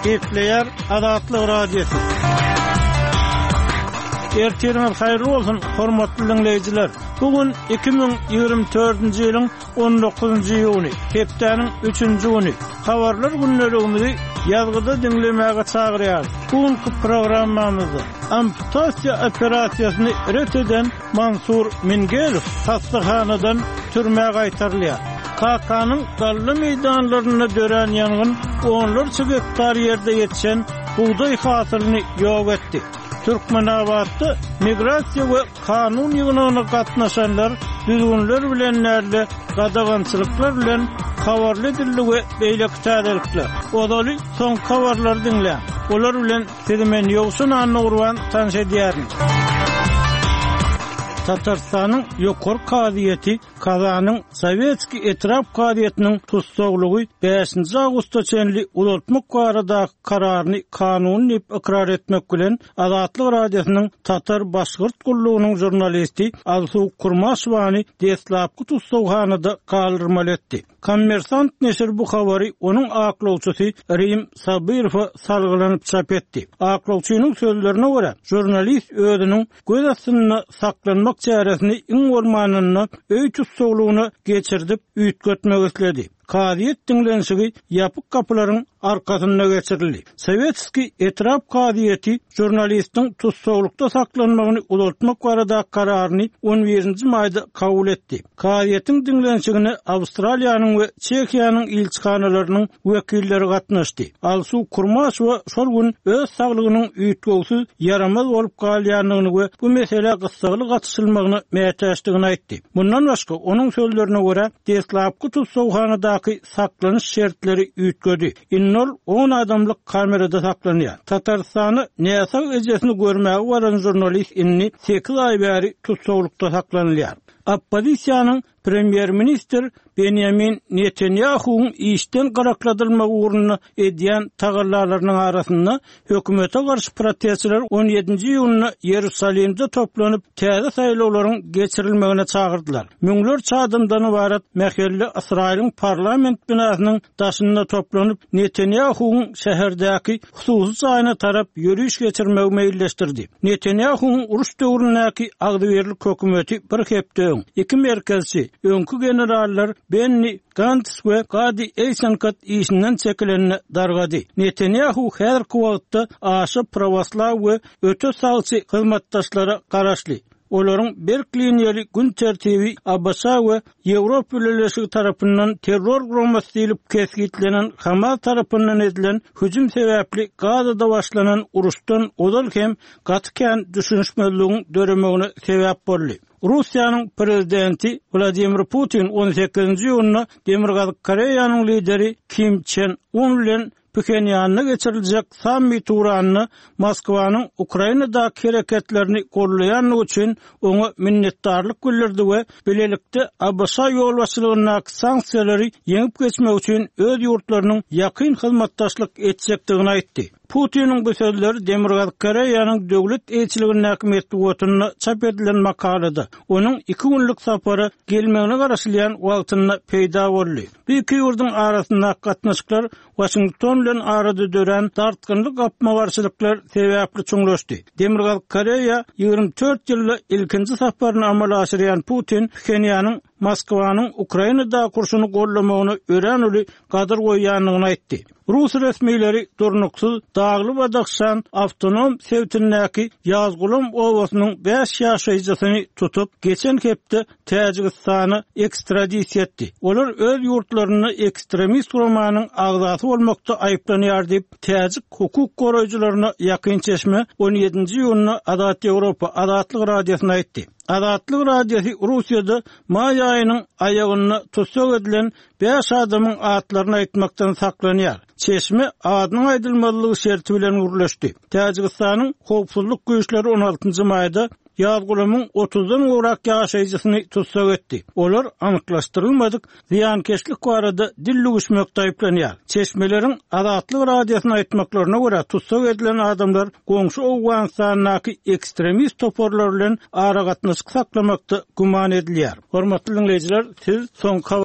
Kepleyer Adatlyk Radiosu. Ertiriniz hayırlı olsun, hormatly dinleyijiler. Bugün 2024-nji ýylyň 19-njy ýuny, hepdeniň 3-nji güni. Habarlar günlerimizi ýazgyda dinlemäge çagyrýar. Bugünkü programmamyzda amputasiýa operasiýasyny ret eden Mansur Mingelow hastahanadan türmäge gaýtarylýar. KK-nyň gally meýdanlaryna dören ýangyn onlarça hektar ýerde ýetişen buğday hasylyny ýok etdi. Türkmenabatda migrasiýa we kanun ýygynyna gatnaşanlar düzgünler bilen näle gadagançylyklar bilen habarly edildi we beýleki täzelikler. Odaly soň habarlar dinle. Olar bilen Sedimen ýogsun anurwan tanış edýärin. Tatarstanyň ýokary kadiýeti Kazanyň Sowetski etraf kadiýetiniň tutsaglygy 5-nji awgustda çenli uzatmak barada kararyny kanuny ikrar etmek bilen Adatlyk Radiosynyň Tatar başgyrt gullugynyň jurnalisti Alsu Kurmaşwany deslapky tutsaghanada kaldyrmaly etdi. Kommersant neşir bu habary onuň aklawçysy Rim Sabirow salgylanyp çap etdi. Aklawçynyň sözlerine görä, jurnalist özüniň göz astyna saklanmak çäresini iň bolmanyny öý tutsaglygyny geçirdip üýtgetmek isledi. Kadiýet dinlenşigi ýapyk kapylaryň arkasynda geçirildi. Sowetski etraf kadiýeti jurnalistiň tutsaglykda saklanmagyny uzatmak barada kararyny 11-nji maýda kabul etdi. Kadiýetiň dinlenşigine Awstraliýanyň we Çekiýanyň ilçihanalarynyň wekilleri gatnaşdy. Alsu Kurmaşow şol gün öz saglygynyň üýtgüsiz yaramaz bolup galýanlygyny we bu mesele gysgaly gatnaşylmagyny meýtäşdigini aýtdy. Bundan başga onuň sözlerine görä, deslapky tutsaghanada saklanyş şertleri üýtgedi. Innol 10 adamlyk kamerada saklanýar. Tatarstany näçe ejesini görmäge baran jurnalist inni 8 ay bäri tutsaglykda saklanýar. Opposisiýanyň Premier Minister Benjamin Netanyahu'nun işten garakladylmagy uğruna edýän tagarlalarynyň arasynda hökümete garşy protestçiler 17-nji ýylyna Ýerusalimde toplanyp täze saýlawlaryň geçirilmegine çagyrdylar. Müňlerçe adamdan ibaret mähelle Israýlyň parlament binasynyň daşynda toplanyp Netanyahu'nun şäherdäki hususy saýyna tarap ýürüş geçirmegi meýilleşdirdi. Netanyahu'nun uruş döwründäki agdyberlik hökümeti bir hepde iki merkezçi öňkü generaller Benny Gantz we Gadi Eisenkot işinden çekilenine dargady. Netanyahu her wagtda aşy prawaslaw we öte sagçy hyzmatdaşlara garaşly. Olaryň Berkliniýeli gün tertibi Abbasa we Ýewropa ülelesi tarapyndan terror gurulmasy diýilip kesgitlenen Hamas tarapyndan edilen hüjüm sebäpli Gazada başlanan uruşdan odal hem gatykän düşünşmezligiň döremegine sebäp boldy. Russiýanyň prezidenti Vladimir Putin 18-nji ýylyna Demirgazyk Koreýanyň lideri Kim Chen-un bilen Pchenýan'a geçiriljek sammit uğranyny Moskwanyň Ukrainadaky hereketlerini gollaýanlygy üçin oňa minnetdarlyk bildirdi we bilelikde Abbasa ýolbaşçylygyna sanksiýalary ýeňip geçmek üçin öz ýurtlarynyň ýakyn hyzmatdaşlyk etjekdigini aýtdy. Putin'in bu sözleri Demirgazyk Koreýanyň döwlet elçiliginiň häkimetli wagtyna çap edilen makalada. Onuň 2 günlük sapary gelmegine garaşylýan wagtynda peýda boldy. Bu iki ýurduň arasynda gatnaşyklar Washington bilen arada dören tartgynlyk apmagarçylyklar sebäpli çuňlaşdy. Demirgazyk Koreýa 24 ýylda ilkinji saparyny amala aşyrýan Putin Pchenýanyň Moskwanyň Ukrainada kurşuny gollamagyny örenuli gadyr goýýanlygyny aýtdy. Rus resmiýetleri durnuksuz dağlı badakşan avtonom sevtindäki Ýazgulum owasynyň 5 ýaşaýjysyny tutup geçen hepde Täjikistany ekstradisiýa etdi. Olar öz ýurtlaryny ekstremist romanyň agzasy bolmakda aýplanýar diýip Täjik hukuk goraýjylaryna ýakyn çeşme 17-nji ýylyna Adat Ýewropa Adatlyk Radiosyna aýtdy. Adatlyk Radiosi Russiýada maý aýynyň aýagyna tutsak edilen 5 adamyň atlaryny aýtmakdan saklanýar. Çeşme adynyň aýdylmalygy şerti bilen gürleşdi. Täjikistanyň howpsuzlyk güýçleri 16-njy maýda Ýazgulumyň 30-dan gorak ýaşaýjysyny tutsak etdi. Olar anyklaşdyrylmadyk ziýankeşlik barada dilli güýçmekde aýplanýar. Çeşmeleriň Adatlyk Radiosyna aýtmaklaryna görä tutsak edilen adamlar goňşy Awganistanyň ekstremist toporlar bilen ara gatnaşyk saklamakda guman edilýär. Hormatly dinleýijiler, siz soň